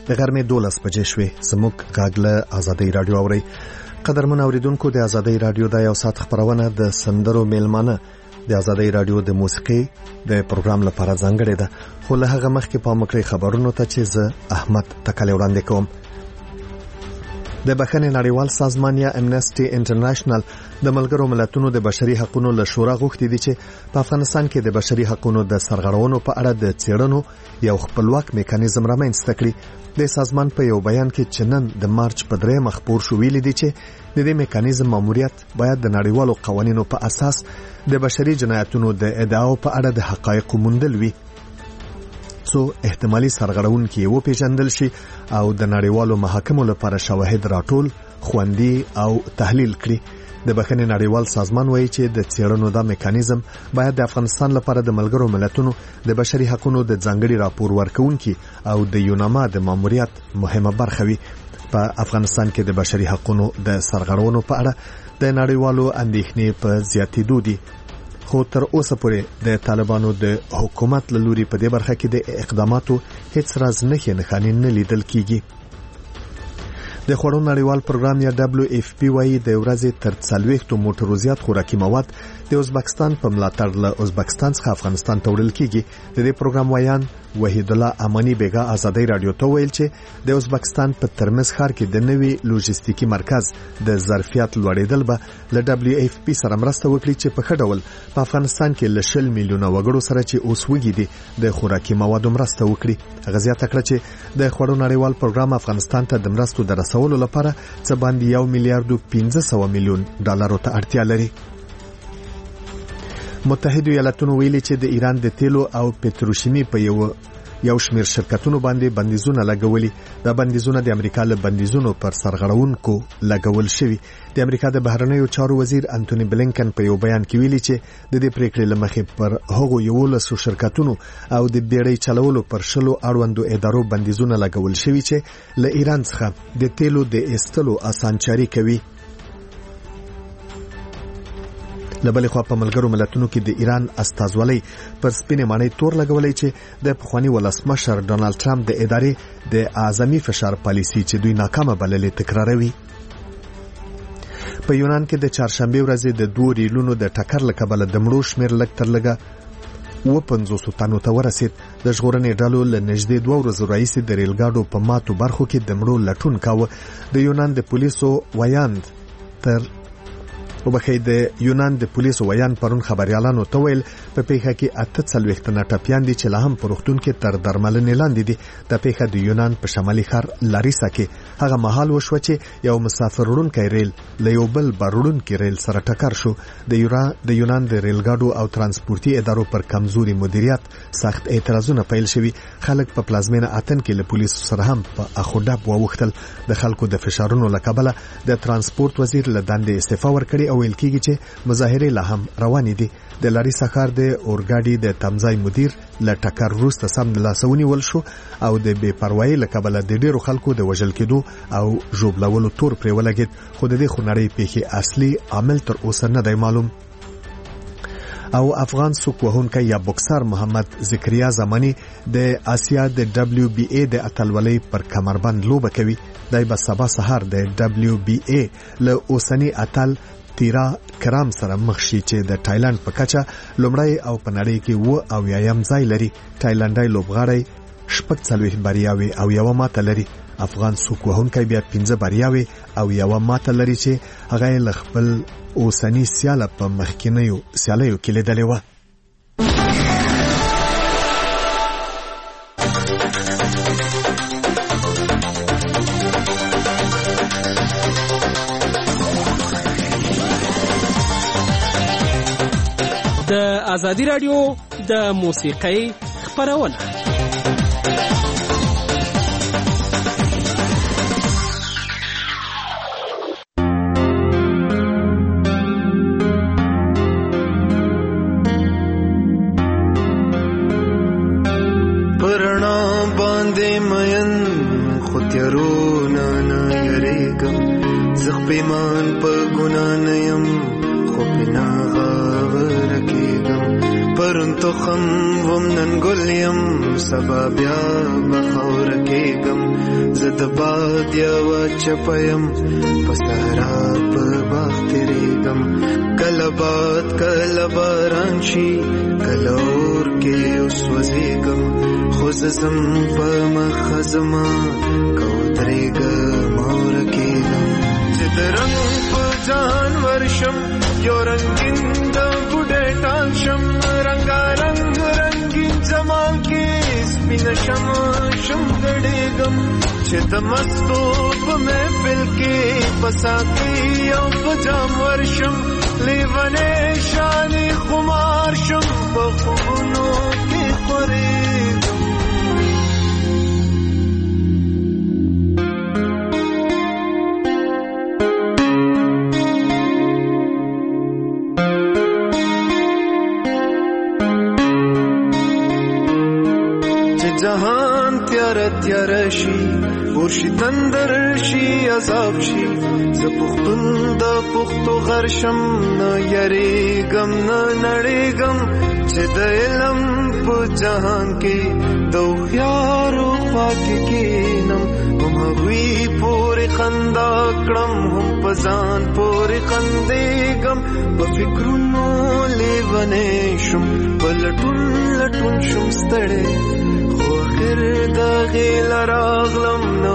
د غرمې 12 بجې شوې. زموږ غږ له آزادۍ رادیو اوري. قدرمن اوریدونکو، د آزادۍ رادیو د یو ساعت خبرونه د سندرو میلمانه د آزادۍ رادیو د موسیقي د پروګرام لپاره ځانګړې ده. خو له هغه مخکې په مکرې خبرونو ته چې زه احمد تکل وړاندې کوم. د بخښنې نړیوال سازمان یا امنسټي انټرنیشنل د ملګرو ملتونو د بشري حقوقو له شورا غوښتي دي چې په افغانستان کې د بشري حقوقو د سرغړونو په اړه د څېړنو یو خپلواک میکانیزم رامنځته کړي. د سازمان په یو بیان کې چې نن د مارچ په 3 مخبور شو ویلي دي چې د دې میکانیزم ماموریت باید د نړیوالو قوانینو په اساس د بشري جنایتونو د ادعاو په اړه د حقایقو موندل وي، څو احتمالي سرغړونکي و پیژندل شي او د نړیوالو محاکمو لپاره شواهد راټول، خوندي او تحلیل کړي. د بخښنې نړیوال سازمان وایي چې د څېړنو دا میکانیزم باید د افغانستان لپاره د ملګرو ملتونو د بشري حقوقو د ځانګړي راپور ورکونکي او د یوناما د ماموریت مهمه برخه وي. په افغانستان کې د بشري حقوقو د سرغړونو په اړه د نړیوالو اندېښنې په زیاتېدو دي، خو تر اوسه پورې د طالبانو د حکومت له لوري په دې برخه کې د اقداماتو هیڅ راز نښانې نه لیدل کیږي. د خوړو نړیوال پروګرام یا WFP وايي د ورځې تر 40 موټرو زیات خوراکي مواد د ازبکستان په ملاتړ له ازبکستان څخه افغانستان ته وړل کیږي. د دې پروګرام وایان وحید الله امانی بیگا آزادۍ رادیو ته ویل چې د ازبکستان په ترمز ښار کې د نوي لوجستیکي مرکز د ظرفیت لوړېدل به له WFP سره مرسته وکړي چې په ښه ډول په افغانستان کې له 10 میلیونه وګړو سره چې اوس وږي دي د خوراکي موادو مرسته وکړي. هغه زیاته کړه چې د خوړو نړیوال پروګرام افغانستان ته د مرستو د رسولو لپاره څه باندې 1.5 میلیارډ ډالرو ته اړتیا لري. متحده ایالاتونو ویلي چې د ایران د تیلو او پتروشیمي په یو شمېر شرکتونو باندې بندیزونه لګولي. دا بندیزونه د امریکا له بندیزونو پر سرغړونکو لګول شوي. د امریکا د بهرنیو چارو وزیر انټونی بلینکن په یو بیان کې ویلي چې د دې پریکړې لمخې پر هغو 11 شرکتونو او د بیړۍ چلولو پر 20 اړوندو ادارو بندیزونه لګول شوي چې له ایران څخه د تیلو د ایستلو اسانچاري کوي. لبلې خوا په ملګرو ملتونو کې د ایران استازولۍ پر سپینې ماڼۍ تور لګولې چې د پخوانی ولسمشر ډونالد ټرمپ د ادارې د اعظمي فشار پالیسي چې دوی ناکامه بللې تکراروي. په یونان کې د چهارشنبه ورځې د 2 ریلونو د ټکر له کبله د مړو شمېر لږ تر لږه 50 تنو ته ورسید. د ژغورنې ډلو له نږدې 2 ورځې راهیسې د ریلګاډو په ماتو برخو کې د مړو لټون کاوه. د یونان د پولیسو ویان پرون خبريالانو ته ویل په پیښه کې 48 تنه ټپيان دي چې لا هم په روغتون کې تر درملنې لاندې دي. د پیښه د یونان په شمالي ښار لاریسا کې هغه مهال وشو چې یو مسافر وړونکی ریل له یو بل بارونکي ریل سره ټکر شو. د یونان د ریلګاډو او ترانسپورتي ادارو پر کمزوري مدیریت سخت اعتراضونه پیل شوي. خلک په پلازمینه اتن کې له پولیسو سره هم په اخوډب ووختل. د خلکو د فشارونو له کبله د ترانسپورت وزیر له دندې استعفا ورکړي او ویل کېږي چې مظاهرې لا هم روانې دي. د لاریسا ښار د اورګاډي د تمځای مدیر له ټکر وروسته سم د لاسونی ول شو او د بې پروايي له کبله د ډیرو خلکو د وژل کېدو او ژوبلولو تور پرې ولګید. خو د دې خونړۍ پیښې اصلي عامل تر اوسه نه دی معلوم. او افغان سوک وهونکی یا بوکسر محمد ذکریا زمانی د آسیا د WBA د اتلولۍ پر کمربند لوبه کوي. دای به سبا سهار د WBA له اوسنی اتل تیرا کرام سره مخ شي چې د تایلند په کچه لومړی او په نړۍ کې او یایم ځای لري. تایلندای لوبغاړی 40 بریاوي او یو ماته لري. افغان سوک وهونکی بیا 15 بریاوي او یو ماته لري چې هغه له خپل اوسنی سیاله په مخکینیو سیالیو کې لیدلې و. د آزادۍ رادیو د موسیقۍ خبرونه. پرنا باندې مین خو تیارونه نه یریږم، زه پیمان په ګناه نه یم خو په ناغه ورکېږم. پرون تخم وم نن ګلیم سبا بیا بخور کېږم زه د باد یوه چپیم په صحرا په باغ تېرېږم کله باد کله باران شي کله اور کې وسوځېږم خو زه ځم په مخه زما که ودرېږم او ورکېږم چې د رنګ په جهان ورشم یو رنګین د بوډۍ ټال شم رنګارنګ رنګین جمال کې سپینه شم ګډېږم چې د مستو په محفل کې په ساقي او په جام ورشم لیونی شانې خمار شم په خوبونو کې خورېږم جهان تیار شي ورشي تندر شي عذاب شي زه پښتون د پښتو غر شم نه یریږم نه نړېږم چې د علم په جهان کې د هوښیارو خوا کې کښېنم هم هغوی پورې خندا کړم هم په ځان پورې خندېږم په فکرونو لیونی شم په لټون شم ستړی خیر د غیل راغلم نه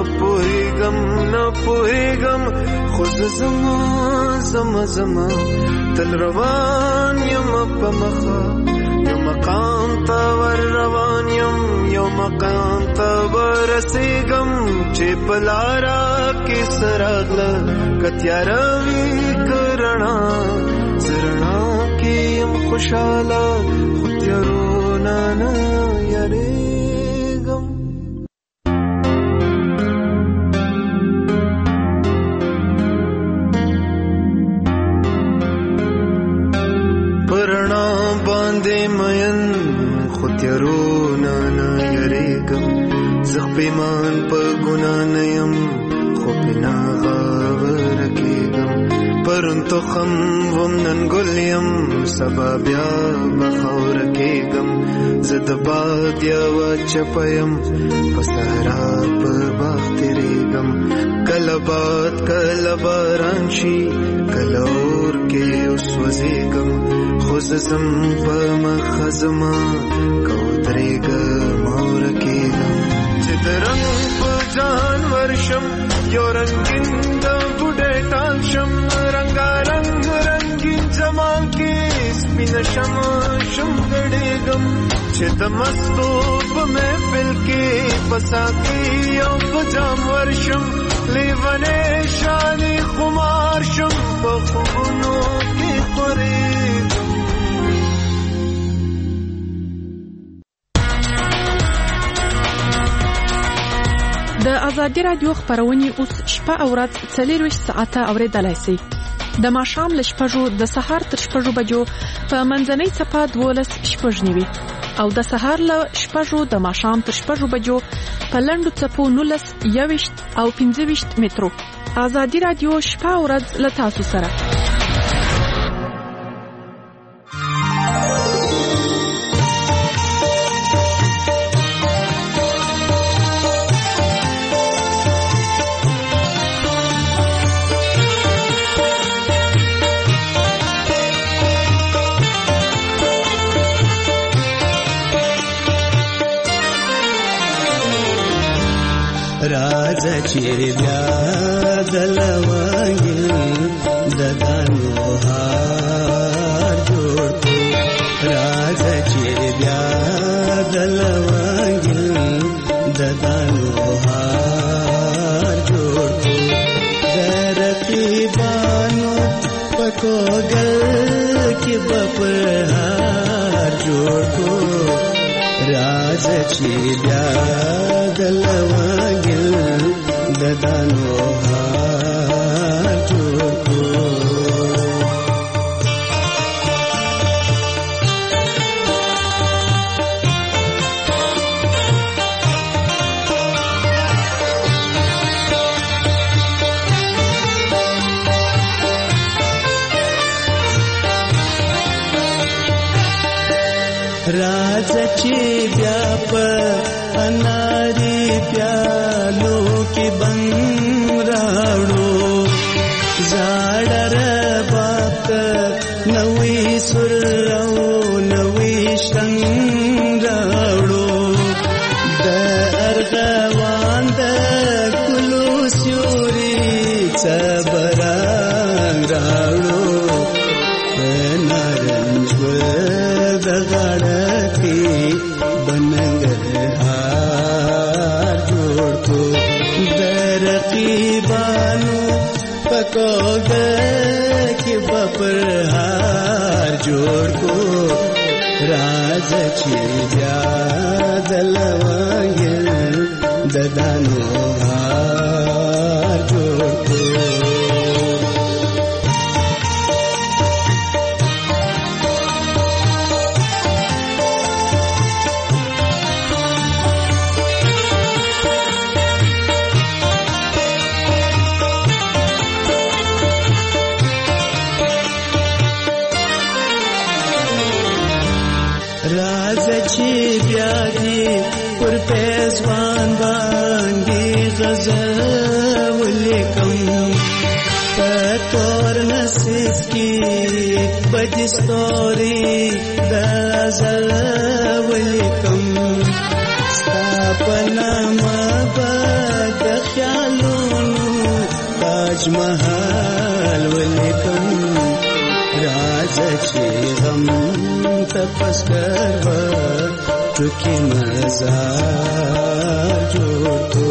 پوهېږم خو زه زما تل روان یم په مخه یو مقام ته ور روان یم یو مقام ته ورسېږم چې په لاره کې څه راغله که تیاره وي که رڼا زه رڼا کې یم خوشحاله خو تیارونه نه یارېږم تیارونه نه یریږم زه پیمان په ګناه نه یم خو پې ناغاوره کېږم پرون تخم وم نن ګل یم سبا بیا بخوره کېږم زه د باد یوه چپه یم په صحرا په باغ تېرېږم کله باد کله باران شي کله اور کې وسوځېږم خو زه ځم په مخه زما که ودرېږم او ورکېږم چې د رنګ په جهان ورشم یو رنګین د بوډۍ ټال شم رنګارنګ رنګین جمال کې سپینه شم ګډېږم چې د مستو په محفل کې په ساقي او په جام ورشم لیونی شانې خمار شم په خوبونو کې خورېږم د ازادي رادیو خبرونه اوس شپه او ورځ 24 ساعته اوریدلای شئ د ماښام ل شپږو د سهار تر شپږو بجو په منځنۍ صفه 12:09 او د سهار ل شپږو د ماښام تر شپږو بجو په لندو صفو 19 او 15 مترو ازادي رادیو شپه او ورځ ل تاسو سره راځه چې بیا دلوانګل ددانو هار جوړ کو راځه چې بیا دلوانګل ددانو هار جوړ کو درقیبانو پکو گل کې بپهار جوړ کو راځه چې بیا دلوانګل ددانو هار جوړ کو راز چې بیا په اناري پیالو کې بنګ راوړو زاړه رباب نوې سر او نوې شنګ راوړو د ارغوان د ګلو سیوري صبران راوړو نارنج د غړکی بنګرهار جوړ کو د رقیبانو پکوګ کې بپرهار جوړ کو راز چې بیا دلوانګل د دانو هار جوړ کو راز چې بیا دې پر پېزوان باندې غزل ولیکم پتور نصیب کې بدستوري د غزل ولیکم ستاپنا مبد خیالونو تاج محل ولیکم راز چې غم تپس کروا چوکی مزار جوړ کو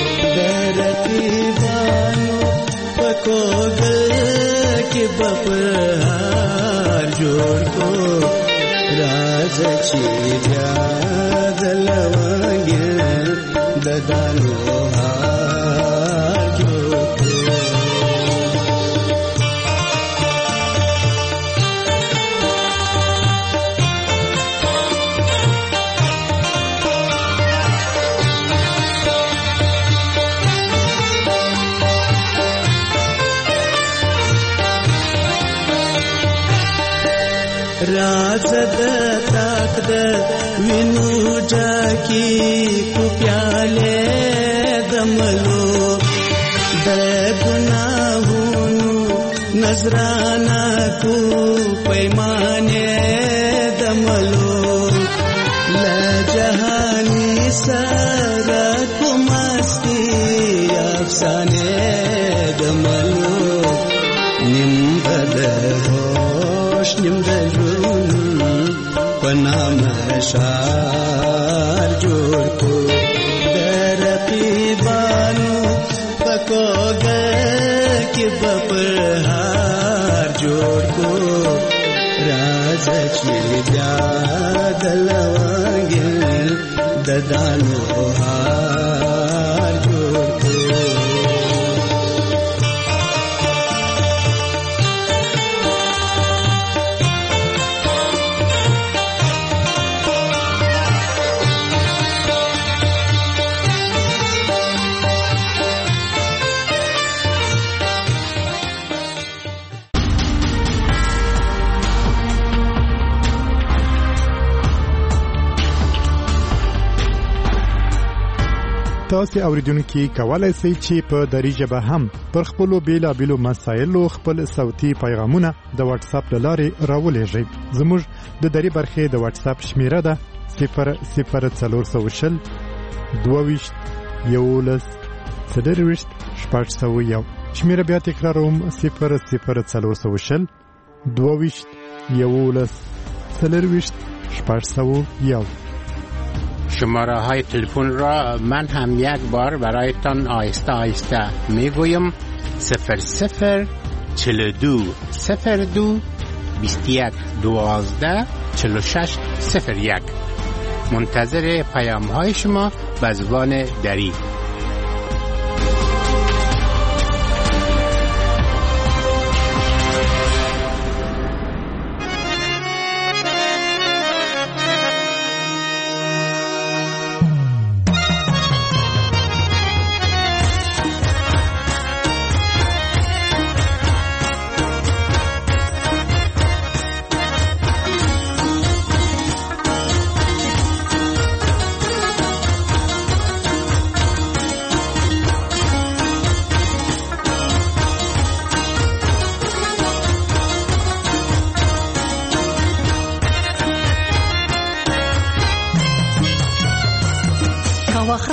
درتیبانو پکو گل کی بپرهار جوړ کو راز چې بیا دلوانګل د دانو هار جوړ کو راز د تاک د وینو جاکی کو پیاله دملو د ګناهونو نظرانا کو پیمانه دملو ل جهانی سره کو مستی افسانه دملو نیم د ہوش نیم د پنام شار جوړ کو درقیبانو پکو گل کی بپرهار جوړ کو راز چې بیا دلوانګل د دانو هار جوړ کو تاسو اوریدونکو کولای شئ چې په دری ژبه هم پر خپل بیلابیلو مسایلو خپل صوتي پیغامونه د واتس اپ لارې راولېږئ. زموږ د دری برخې د واتس اپ شمیره ده 00420 22 11 30 شپږ. شمیره بیا تکراروم 00420 22 11 30 شپږ. شماره های تلفن را من هم یک بار برایتان آهسته آهسته میگویم 00 42 02 21 12 46 01. منتظر پیام های شما به زبان دری.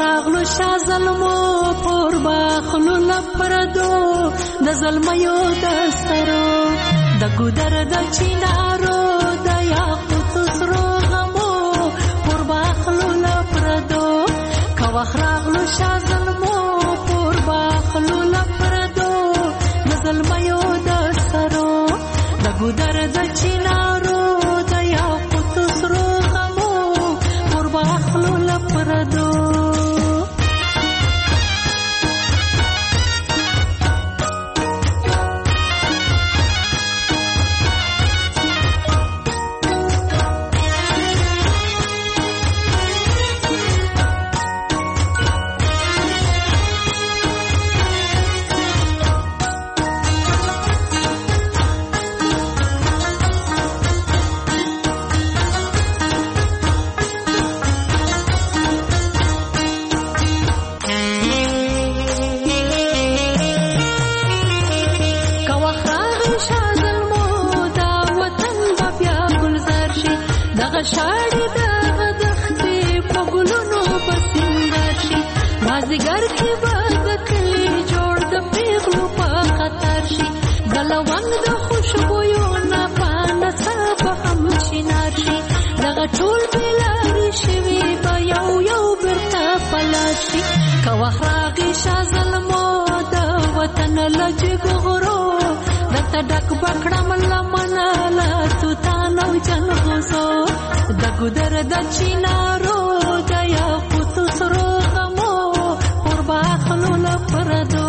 راغلو شاه زلمو پور باخلو لپردو د زلمیو دسترو د ګودر د چینارو د یاقوت سرو غمو پور باخلو لپردو کوخ راغلو شاه زلمو پور باخلو لپردو د زلمیو دسترو د ګودر د چینارو د یاقوت سرو غمو پور باخلو لپردو شاړې د دښتې په ګلونو بسنګر شي مازدیګر کې به د کلي جوړ د پیغلو په خطر شي د لونګ د خوشبویو نه پاڼه څه به هم شینار شي دغه ټول بېلارې شوي به یو یو بېرته پلار شي که وخت راغی شاه زلمو د وطن له جګغرو درته ډک به کړم لمنه له توتان او جنغوزو د ګودر د چینارو د یاقوتو سرو غمو پور باخلو لپردو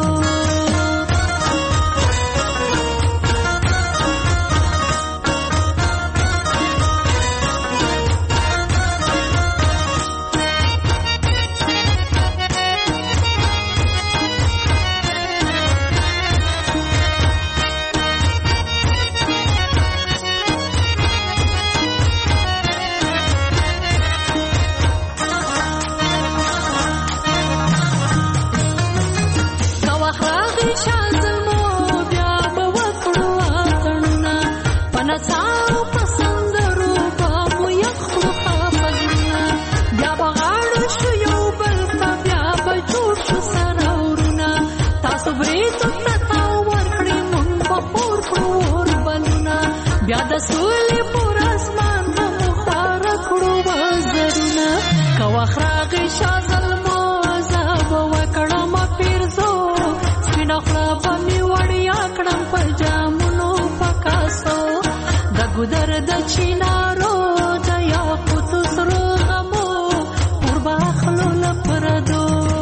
بیا د سولې پر اسمان هم خواره کړو وزرونه که وخت راغی شاه زلمو زه به وکړم پیرزو سپینه خوله به مې وړیا کړم په جامونو په کاسو د ګودر د چینارو د یاقوتو سرو غمو پور باخلو لپردو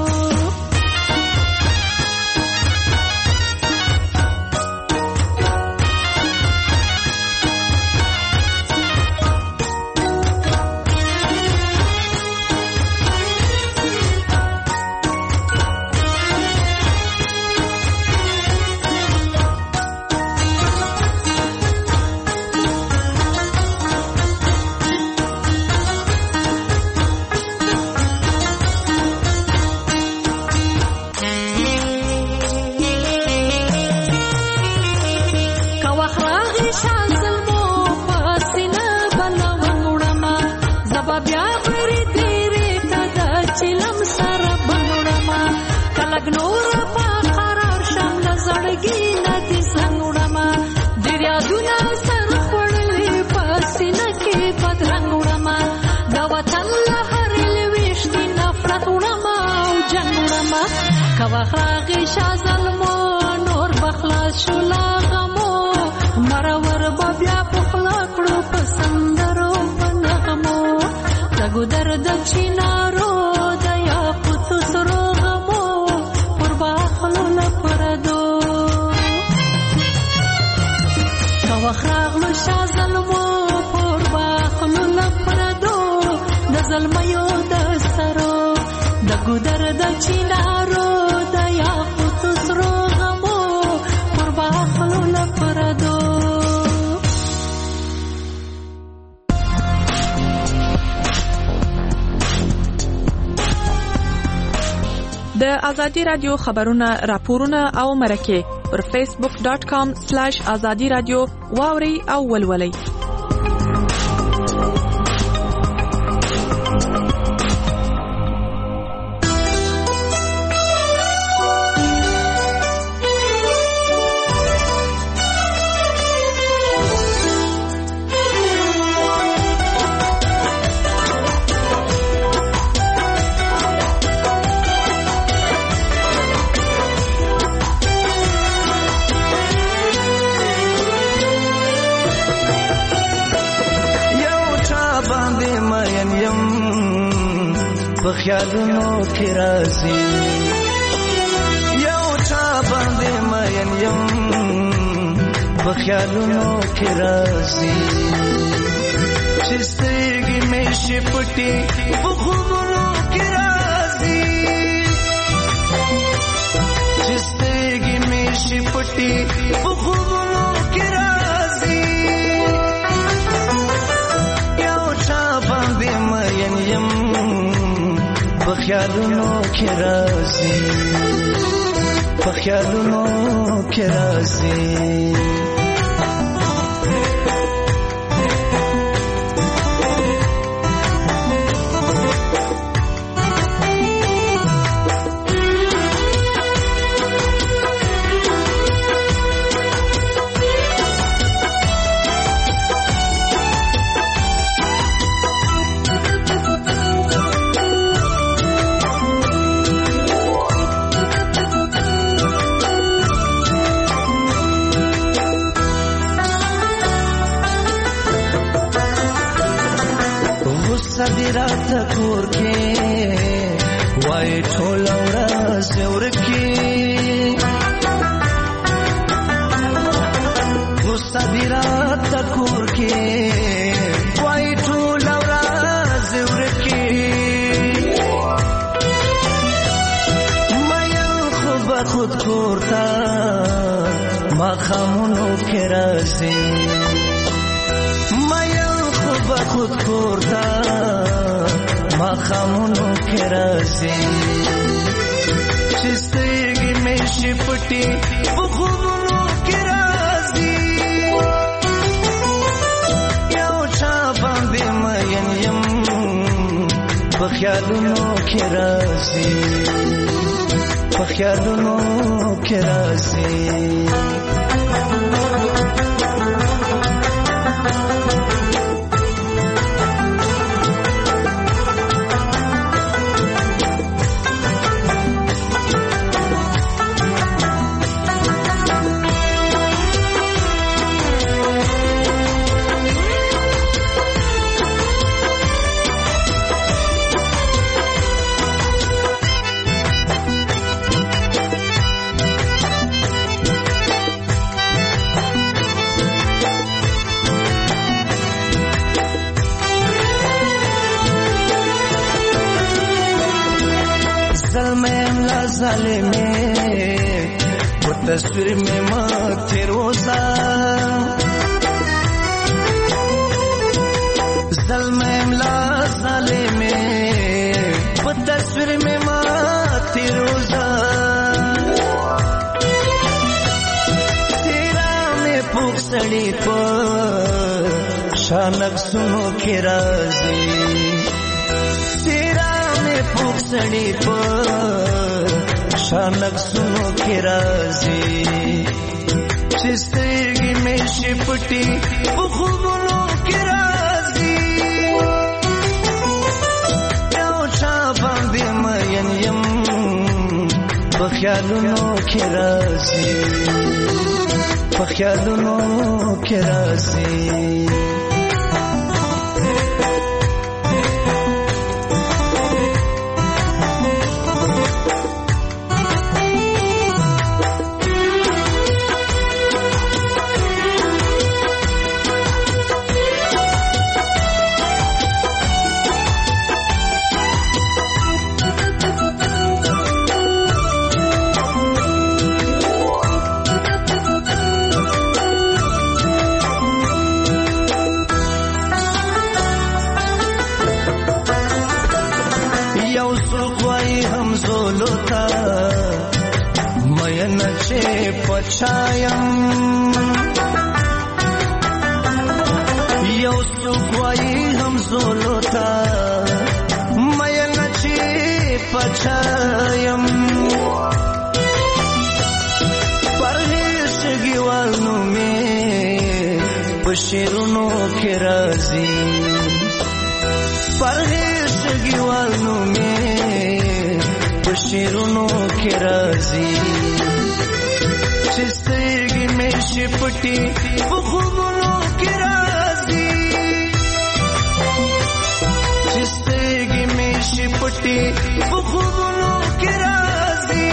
راغی شاه زلمو نور بخلاص شو لا غمو مرور به بیا پخلا کړو په سندرو په نغمو د ګودر د چینارو د یاقوتو سرو غمو پر باخلو لپردو که وخت راغلو شاه زلمو پر باخلو لپردو د زلمیو د سرو د ګودر د چینارو د یاقوتو سرو غمو پر باخلو لپردو د ازادي رادیو خبرونه راپورونه او مرکه پر facebook.com/azadi radio واوري او ولولي. په خیالونو کې راځي یو چا باندې مین یم په خیالونو کې راځي چې سترګې مې شي پټې په خوبونو کې راځي چې سترګې مې شي پټې په خوبونو کې راځي یو چا باندې مین یم په خیالونو کې راځي په خیالونو کې راځي صدرات کور کې وای ټول ورځ ورکی صدرات کور کې وای ټول ورځ ورکی مې خود کورتا ما خامونو کې راځي خود کورتا ما خامونو کې راځي چې سترګې مې شي پټې په خوبونو کې راځي یو چا باندې مین یم په خیالونو کې راځي په خیالونو کې راځي تصویر میں ماتھے روزہ ظلم املا ظالم میں تصویر میں ماتھے روزہ تیرا میں پوک سڑی پر شانک سنو کے رازی تیرا میں پوک سڑی پر شانک سنو کې راځي چې سترګې مې شي پټې په خوبونو کې راځي یو چا باندې مین یم په خیالونو کې راځي په خیالونو کې راځي پچایم یو سوګوي هم زولوتا مې نچې پچایم پرهیشګي والنو مې بشیرونو کې راځي پرهیشګي والنو مې بشیرونو کې راځي چې سترګې مې شي پټې په خوبونو کې راځي چې سترګې مې شي پټې پټي په خوبونو کې راځي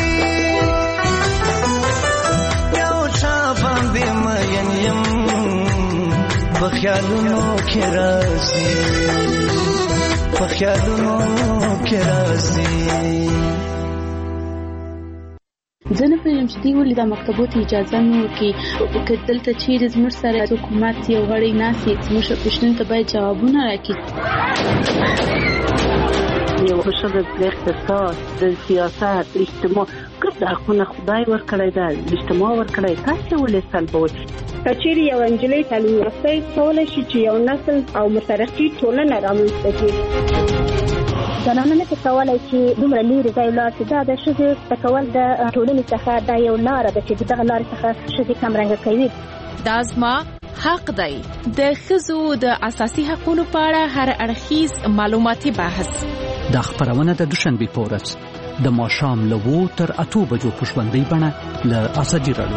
یو چا باندې مین یم په خیالونو کې راځي په خیالونو کې راځي زه نه پوهېږم چې دوی ولې دا مکتبو ته اجازه نه ورکوي که دلته چیرې زموږ سره حکومت یو غړی ناست وي زموږ پوښتنو ته باید جوابونه راکړي یو ښه د اقتصاد د سیاست اجتماع کوم د حقونه خدای ورکړی ده اجتماع ورکړی تاسې ولې سلبوئ که چیرې یو نجلۍ تعلیم یافته کولی شي چې یو نسل او مترقي ټولنه رامنځته کړي زنانه نه کولای چې دومره لري ځای لاړ شي دا د ښځې تکول د ټولنې څخه دا یو لاره ده چې دغه لارې څخه ښځې کمرنګه کوي دا زما حق دی د ښځو د اساسي حقوقو په اړه هر اړخیز معلوماتي بحث دا خبرونه د دوشنبه په ورځ د ماښام له 2 تر 8 بجو په ژوندۍ بڼه له ازادي راډیو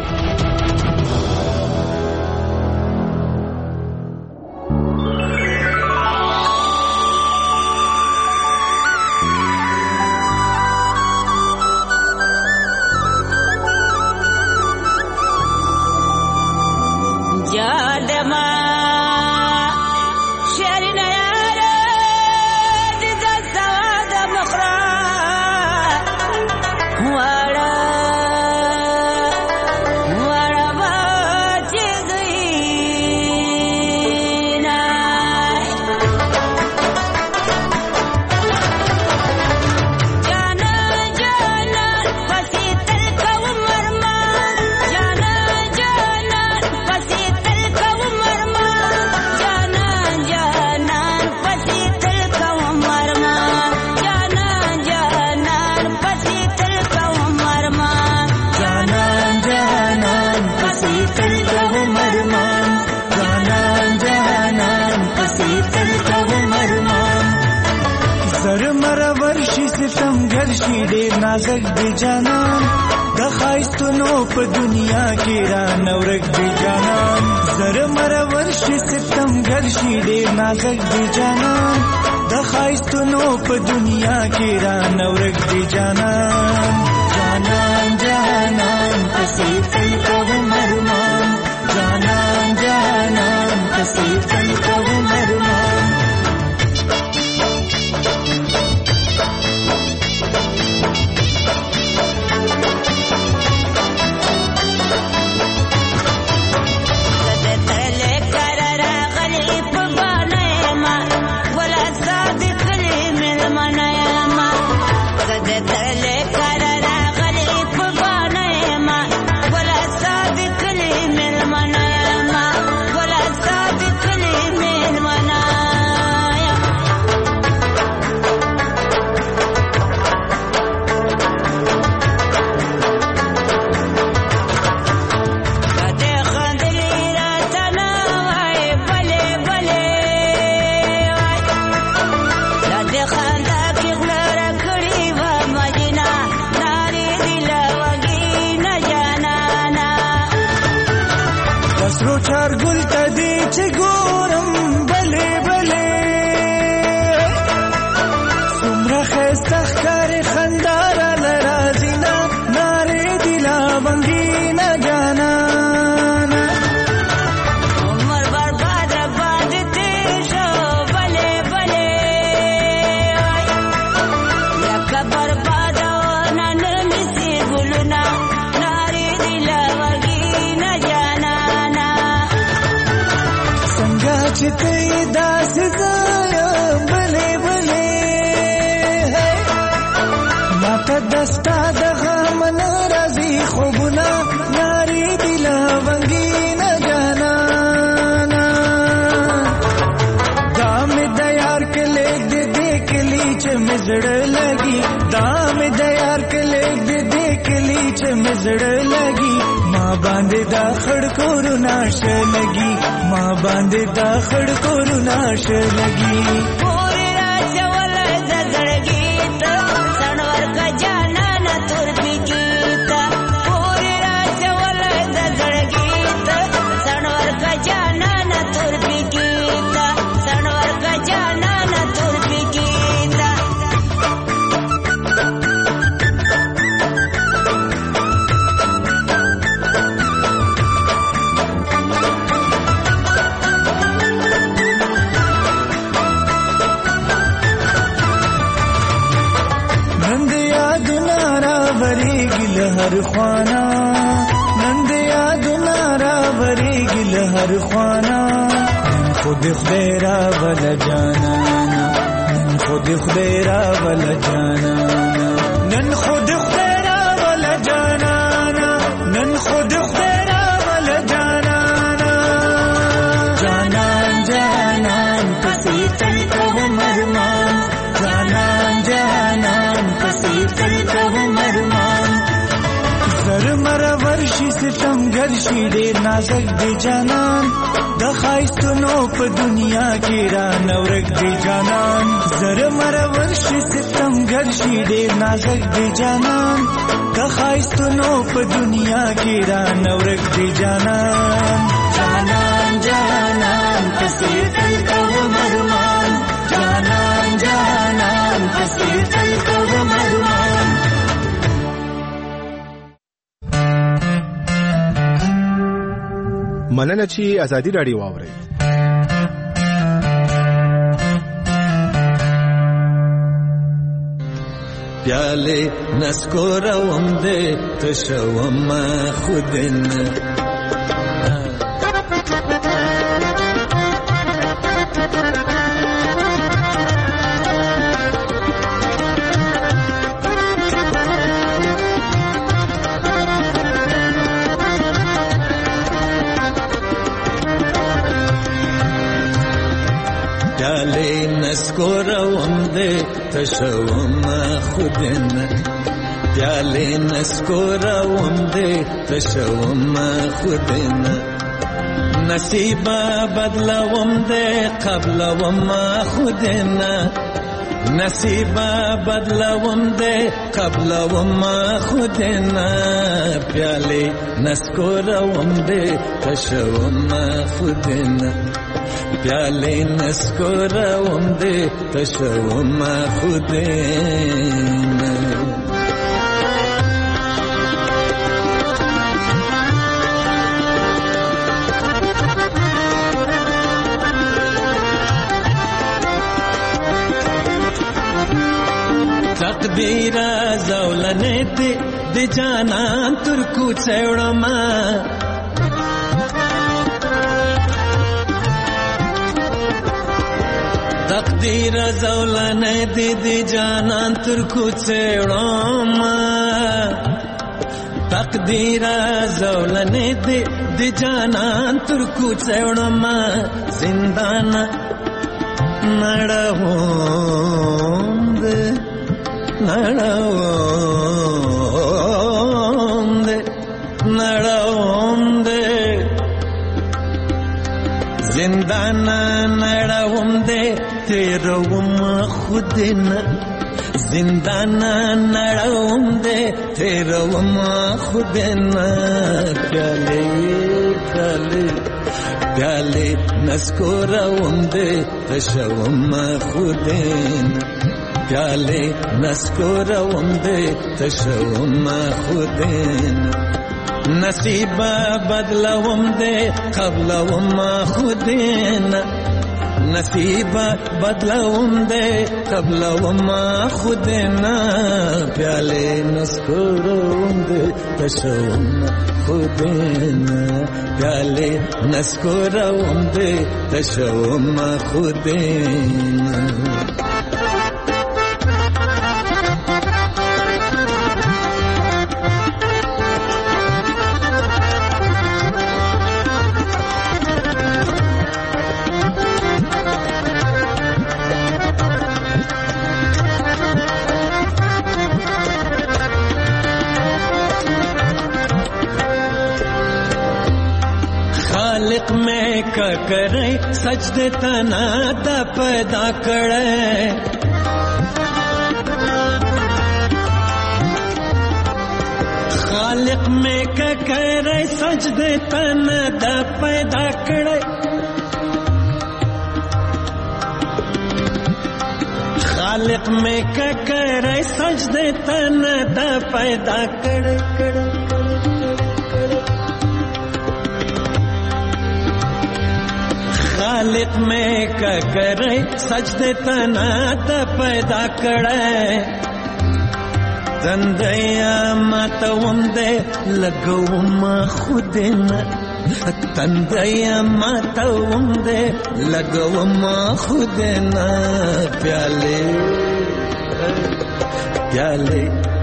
نازک دی جانان د خایستونو په دنیا کې را نورک دی جانان زر مرور شي ستم ګر شي ډېر نازک دی جانان د خایستونو په دنیا کې را نورک دی جانان جانان جانان پسې تل کوم ارمان جانان جانان پسې تل کوم ارمان دستا د غم ناراضي خوبونه ناري دلا ونګي نه جانانا دام د یار کله دې کلی چې مزړ لګي دام د یار کله دې کلی چې مزړ لګي ما باندې دا خړ کور ناش لګي ما باندې دا خړ کور ناش لګي پورې راځه ولې زړګي ته سنور کا جانا نه تور بګیتا پورې راځه ولې زړګي ته سنور کا جانا نه تور بګیتا سنور کا جانا نه تور بګیتا هر خوانا نند یادونه راوریږي له هر خوانا خود خدای راول جانانا خود خدای راول جانانا نن خود خدای راول جانانا نن خود خدای راول جانانا جانان جانان پسی تل کوم ارمان جانان جانان پسی تل کوم ارمان زر مر ورشي ستم ګرشي ډېر نازک دی جانان د خایستونو په دنیا کې را نورک دی جانان زر مر ورشي ستم ګرشي ډېر نازک دی جانان د خایستونو په دنیا کې را نورک دی جانان جانان جانان پسې تل کوم ارمان جانان جانان پسې تل کوم ارمان مننه چې ازادي راډیو واورئ. پیاله نسکوروم دې تشوم خودن نسکوروم دې تشوم خودن پیاله نسکوروم دې تشوم خودن نصیب بدلوم دې قبلوم خودن نصیب بدلوم دې قبلوم خودن پیاله نسکوروم دې تشوم خودن پیاله نسکوروم دې تشوم خودن تقدیر زولنه دې د جانان تر کوڅه وړما تقدیر زولنه دې د جانان تر کوڅه وړما تقدیر زولنه دې د جانان تر کوڅه وړما زندان نړوم دې نړوم دې نړوم دې زندان نړوم دې تیروم خودن زندان نړوم دې تیروم خودن پیاله پیاله پیاله نسکوروم دې تشوم خودن پیاله نسکوروم دې تشوم خودن نصیب بدلوم دې قبلوم خودن نصیب بدلوم دې قبلوم خودن پیاله نسکوروم دې تشوم خودن پیاله نسکوروم دې تشوم خودن خالق میں کا کرے سجدے تنا دا پیدا کرے خالق میں کا کرے سجدے تنا دا پیدا کرے خالق میں کا کرے سجدے تنا دا پیدا کرے خالق میں کا کرے سجدے تنا دا پیدا کرے تندیا ماتوم دې لګوم خودنا تندیا ماتوم دې لګوم خودنا پیاله پیاله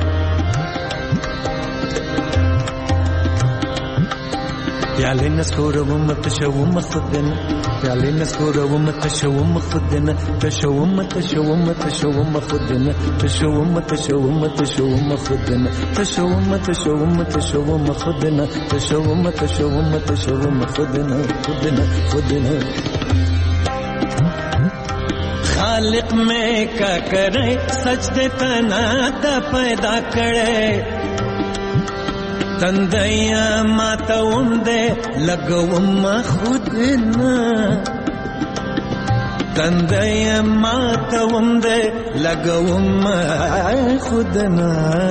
پیاله نسکوروم تشوم خودنا پیاله نسکوروم تشوم خودنا تشوم تشوم تشوم خودنا تشوم تشوم تشوم خودنا تشوم تشوم تشوم خودنا تشوم تشوم تشوم خودنا خودنا خودنا خالق میں کا کرے سجدے تنا تا پیدا کرے تندیا ماتوم دے لگوم خودنا تندیا ماتوم دے لگوم خودنا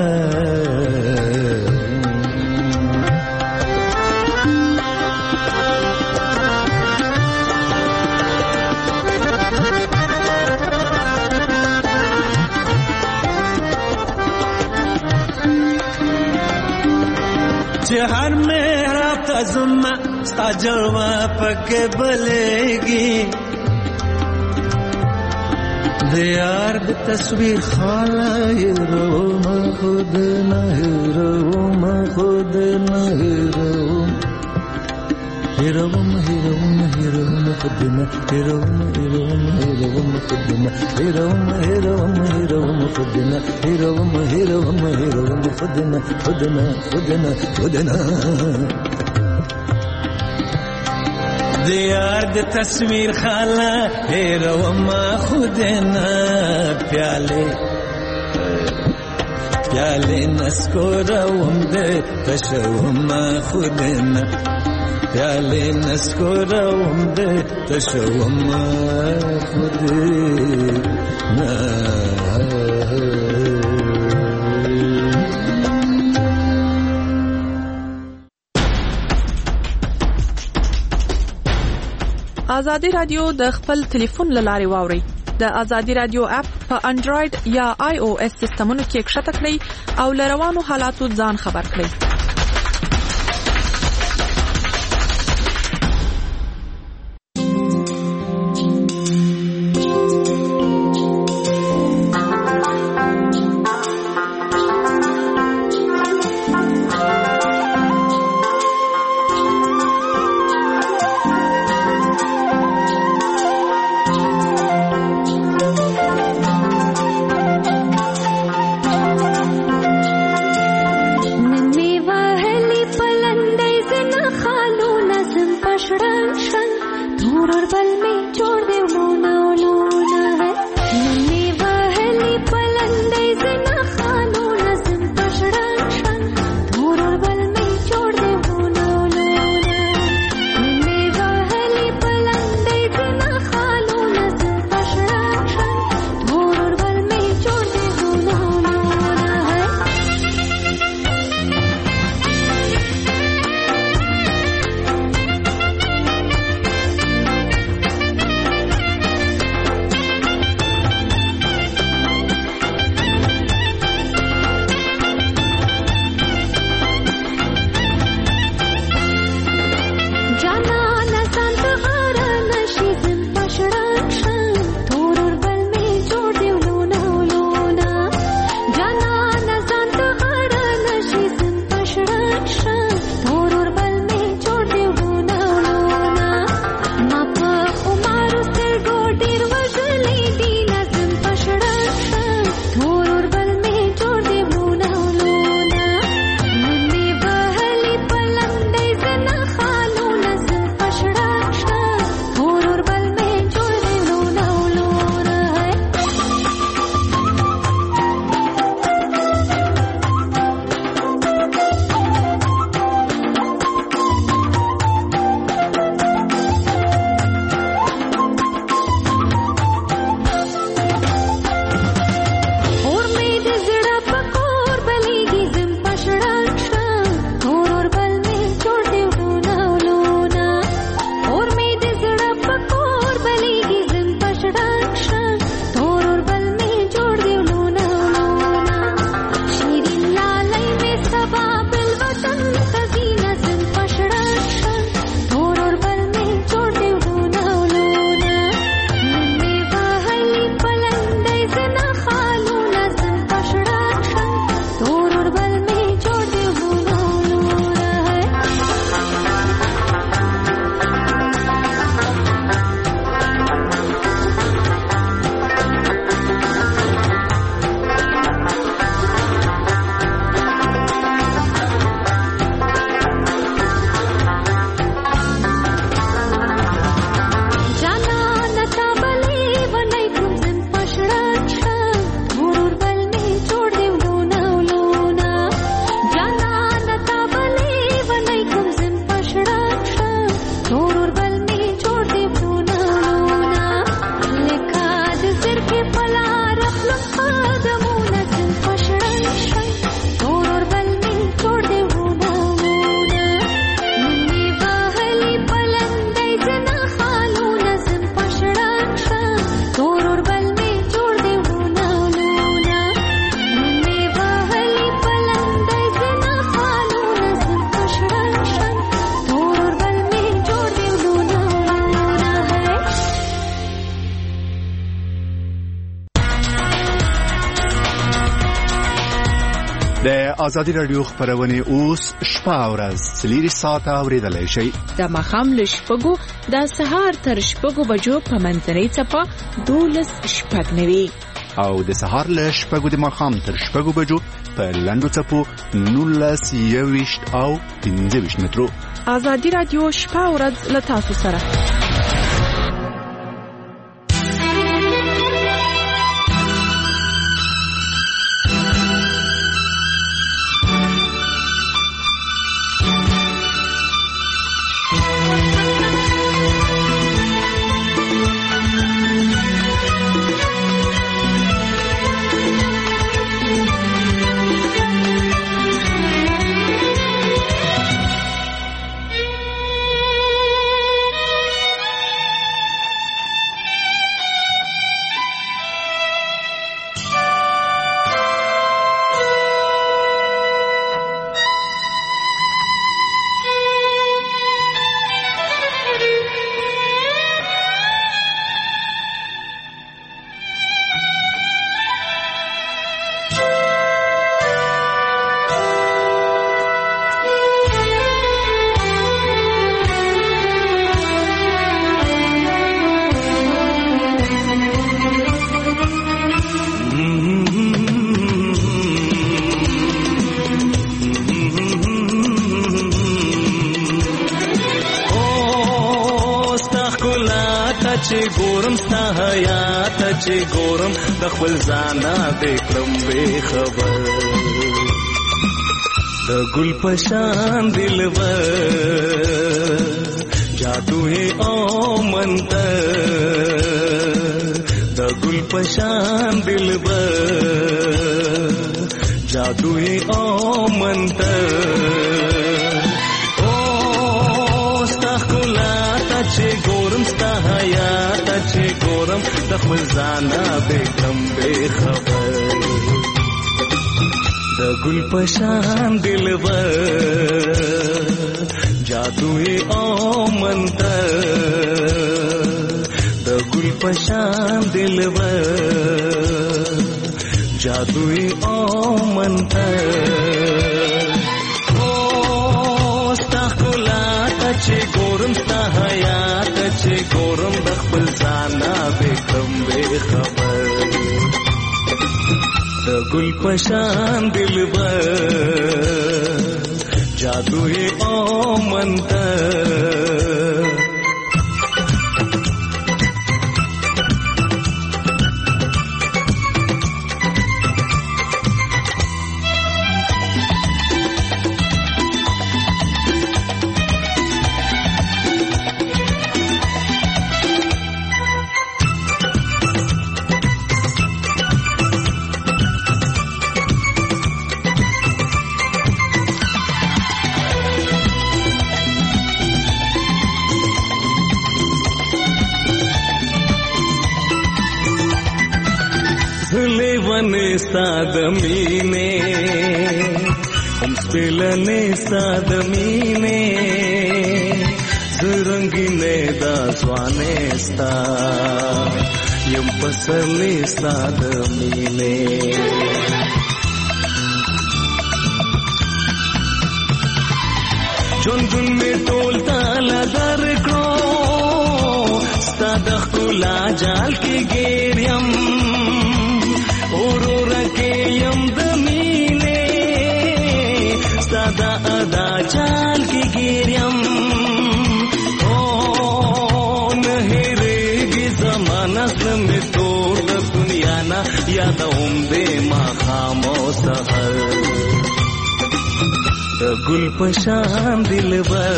हर मेरा तजुम्मा स्ता जलवा पके बलेगी दियार दी तस्वीर खाला हीरो मैं खुद न हीरो मैं खुद न हीरो हीरो हीरो हीरो खुद न हीरो हीरो हीरो खुद न हीरो हीरो हीरो खुद न हीरो हीरो हीरो खुद न खुद न खुद न खुद न दियार दी तस्वीर खाला हीरो मा खुद न प्याले प्याले नस्कोरवम दे तशवम खुद न प्याले नस्कोरवम दे तशवम खुद न آزادی رادیو د خپل ټلیفون لارې واوري د آزادی رادیو اپ په انډراید یا آی او اس سیستمونو کې ښکته کړئ او لروانو حالاتو ځان خبر کړئ Nini آزادی رادیو خبرونه اوس شپه او ورځ 3 ساعته اوریدلای شئ د ماښام له شپږو د سهار تر شپږو بجو په منځنۍ څپه 12:09 او د سهار له شپږو د ماښام تر شپږو بجو په لنډو څپو 19:20 او 15 مترو. آزادی رادیو شپه او ورځ له تاسو سره. چې ګورم ستا حیات چې ګورم د خپل ځانه دکړم بې خبر د ګل په شان دلبر جادو یې او منتر د ګل په شان دلبر جادو یې او منتر چې ګورم ستا حیات چې ګورم د خپل ځانه دکړم بې خبر د ګل په شان دلبر جادو یې او منتر د ګل په شان دلبر جادو یې او منتر چې ګورم ستا حیات چې ګورم د خپل ځانه دکړم بې خبر د ګل په شان دلبر جادو یې او منتر सादमीने हम स्पेलने सादमीने zrangine da swane sta yam pasarle sadamine jundun me tolta la dar kro sta kula jal ki geryam aurora ke yam damine sada ada jal ki geryam में तोड़ दुनिया ना याद उम्दे माखामो सहर गुल पशान दिलबर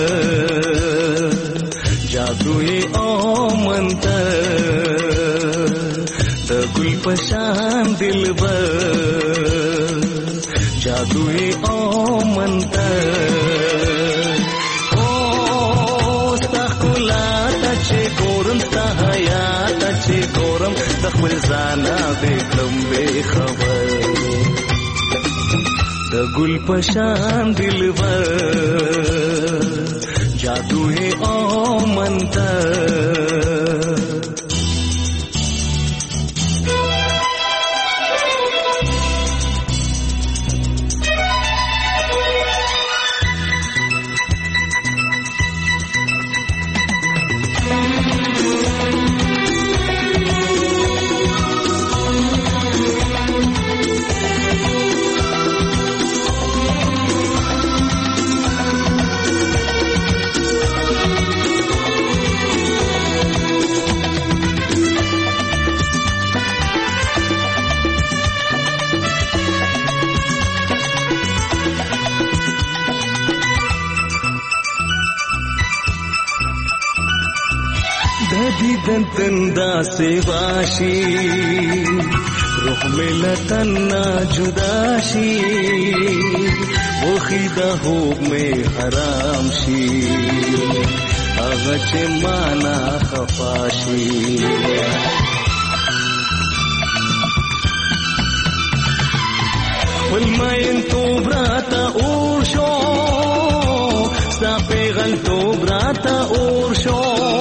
जादू ये ओ मंतर गुल पशान दिलबर जादुई ओ मंतर ओ स्ताखुला तचे गोरम तहया तचे गोरम तखबल जाना बेकलम बेखबर गुल पशान दिलबर जादुई ओ मंतर दंदा से वाशी रुख में लतना जुदाशी वो खिदा हो में हरामशी अगचे माना खफाशी والماين توبراتا أورشو سابغل توبراتا أورشو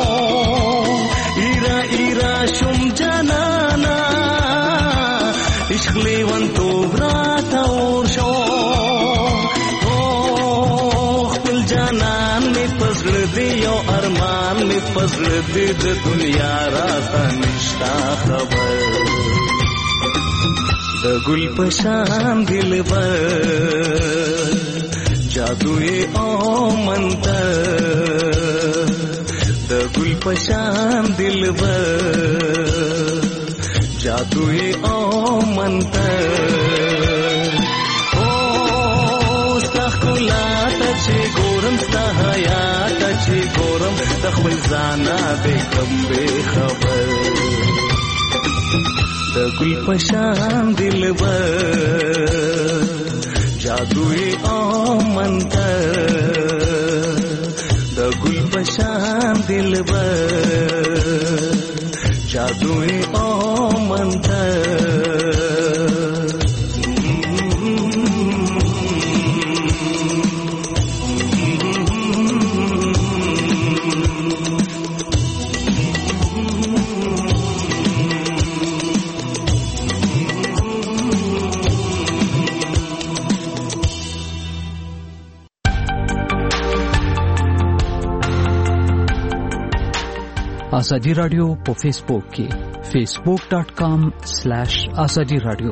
إيرا شم جنانا إشغلي وان توبراتا أورشو خبل جانان में पसड़ दे यो अरमान में पसड़ दे दुनिया राता निष्ठा खबर गुल पशान दिलबर जादुए ओ मंतर गुल पशान दिलबर जादुए ओ मंतर ओ सखुला तचे गोरम सहाया तचे गोरम तखबल जाना बेकम बेखबर गुल पशान दिलबर जादुई ओ मंतर गुल पशान दिलबर जादुई ओ मंतर आजादी रेडियो په فیسبوک کې facebook.com/azadi radio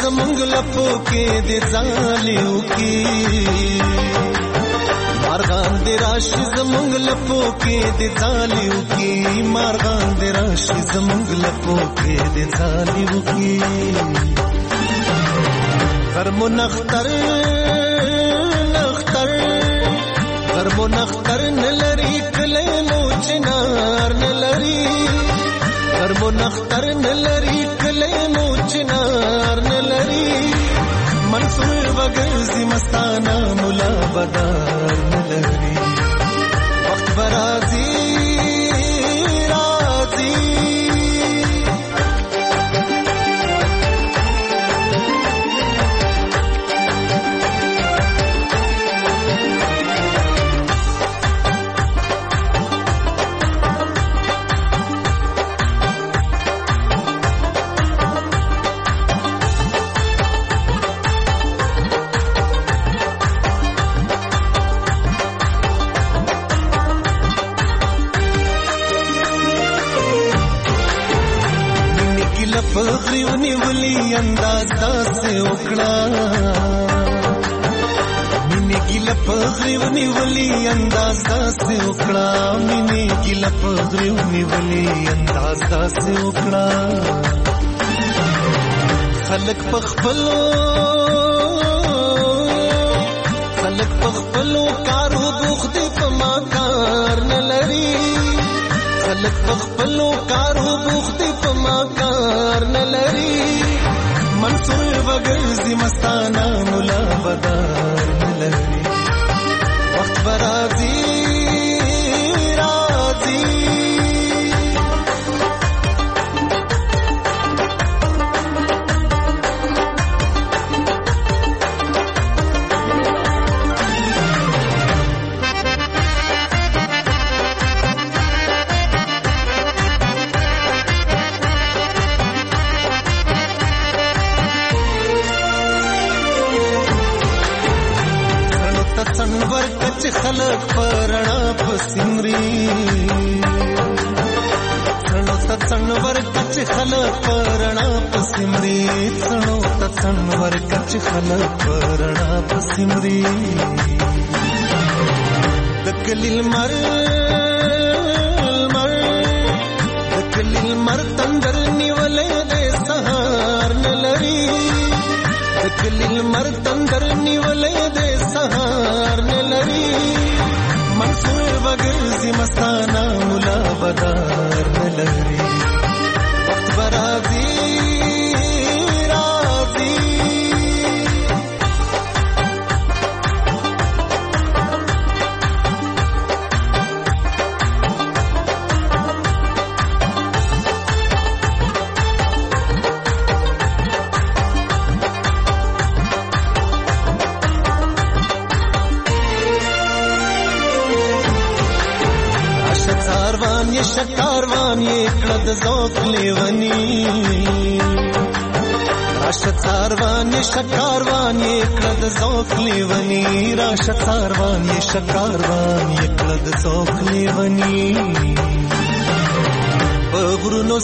زمونږ لپو کې د ځالیو کې مارغان د راشي زمونږ لپو کې د ځالیو کې مارغان د راشي زمونږ لپو کې د ځالیو کې غرمو نختر غرمو نختر نلری کلی مو چنار نلری غرمو نختر نلری کلی مو چنار نلری منصور وگرزی مستانا ملا بدار نلری وقت برازی رازی پغریونی ولی انداز داسې وکړه مینې ګیله پغریونی ولی انداز داسې وکړه مینې ګیله پغریونی ولی انداز داسې وکړه خلک پخپلو کارو بوخت په ما کار نه لري خلک پخپلو کارو بوخت په ما کار نه لري منصور وګرځي مستانه مولا بدار نه لري وخت برازي راځي خلق پرنا پسمري څنو تڅنور کچ خلق پرنا پسمري څنو تڅنور کچ خلق پرنا پسمري دکلیل مر تندر نیولې د سهار نلري دکلیل مر تندر نیولې د سهار نلري منصور وګرځي مستانه مولا بدار نلري وخت برازي راځي شکاروان یہ کلد ذوق لیونی راشد ساروان یہ شکاروان یہ کلد ذوق لیونی راشد ساروان یہ شکاروان یہ کلد ذوق لیونی غرونو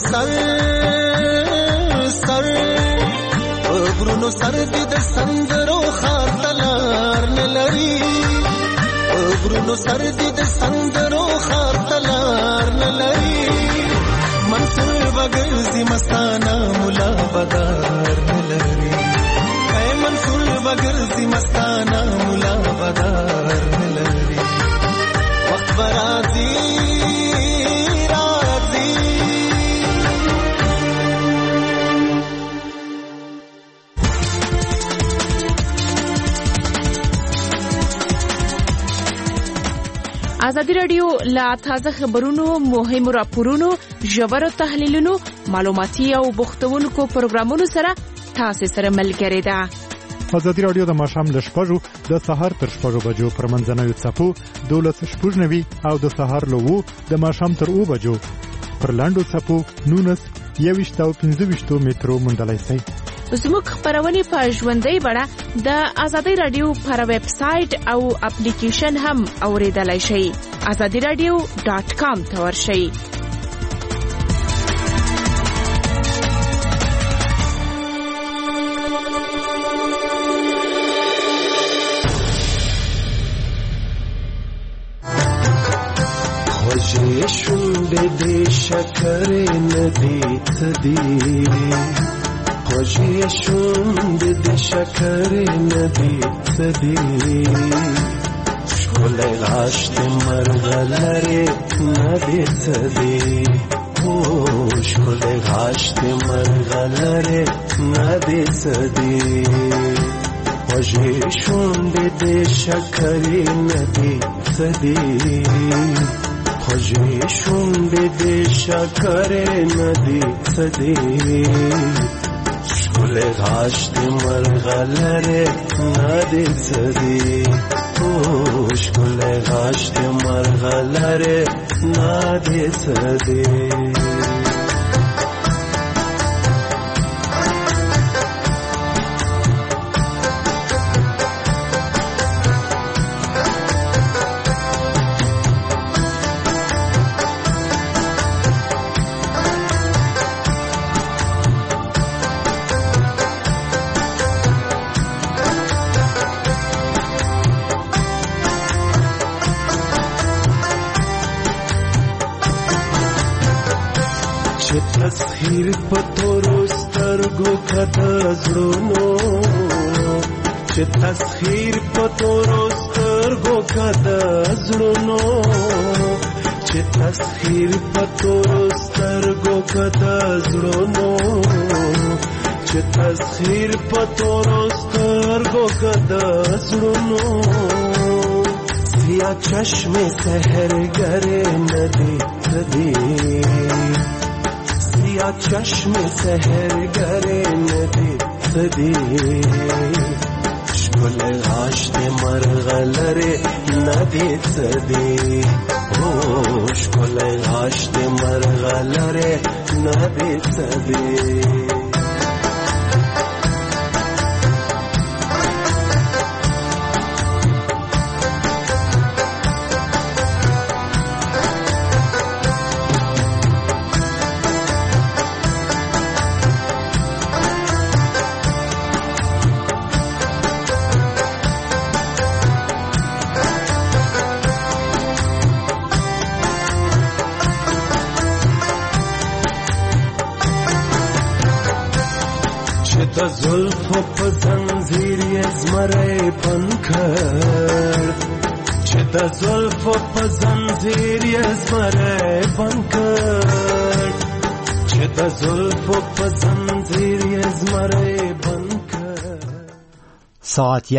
سر دید سندرو خار تلار نلری غرونو سر دید سندرو خار تلار نلری منصور وگرزی مستانا مولا بدار نلری اے منصور وگرزی مستانا مولا بدار نلری وقت برازی راځي ازادي رادیو لا تازه خبرونو مهم راپورونو ژور تحلیلونو معلوماتي او بوختونکو پروګرامونو سره تاسو سره ملګری ده. ازادي رادیو د ماښام له 6 د سهار تر 6 بجو پر منځنوي څپو 12:90 او د سهار له 2 د ماښام تر 2 بجو پر لاندو څپو 19:25 مترو مندلای شي. زموږ خبرونه په ژوندۍ بڼه د ازادي رادیو پر ویب سټ او اپلیکیشن هم اوریدلای شئ. azadiradio.com ته ورشئ. شونډې دې شکرې ندی تدی خوږې شونډې دې شکرې ندی تدی ښکلی غاښ دې مرغلرې ندی تدی ښکلی غاښ دې مرغلرې ندی تدی خوږې شونډې دې شکرې ندی تدی خوږې شونډې دې شکرې ندی تدی ښکلی غاښ دې مرغلرې ندی تدی ښکلی غاښ دې مرغلرې ندی تدی تسخیر پتورو سترګو کده زړونو چې تسخیر پتورو سترګو کده زړونو چې تسخیر پتورو سترګو کده زړونو چې تسخیر پتورو سترګو کده زړونو سیا چشم سحرګرې ندی تدی یا چشم سحرګرې ندی تدی ښکلی غاښ دې مرغلرې ندی تدی ښکلی غاښ دې مرغلرې ندی تدی د زلفو په زنځیر یې زمری بند کړ چې د زلفو په زنځیر یې زمری بند کړ چې د زلفو په زنځیر یې زمری بند کړ. ساعت